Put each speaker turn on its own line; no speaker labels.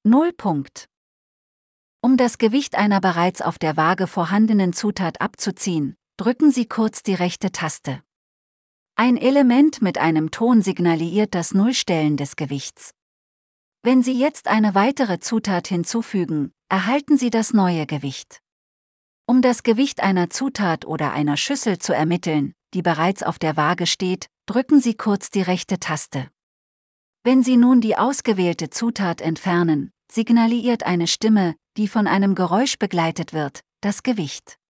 0 Punkt. Um das Gewicht einer bereits auf der Waage vorhandenen Zutat abzuziehen, drücken Sie kurz die rechte Taste. Ein Element mit einem Ton signalisiert das Nullstellen des Gewichts. Wenn Sie jetzt eine weitere Zutat hinzufügen, erhalten Sie das neue Gewicht. Um das Gewicht einer Zutat oder einer Schüssel zu ermitteln, die bereits auf der Waage steht, drücken Sie kurz die rechte Taste. Wenn Sie nun die ausgewählte Zutat entfernen, signalisiert eine Stimme, die von einem Geräusch begleitet wird, das Gewicht.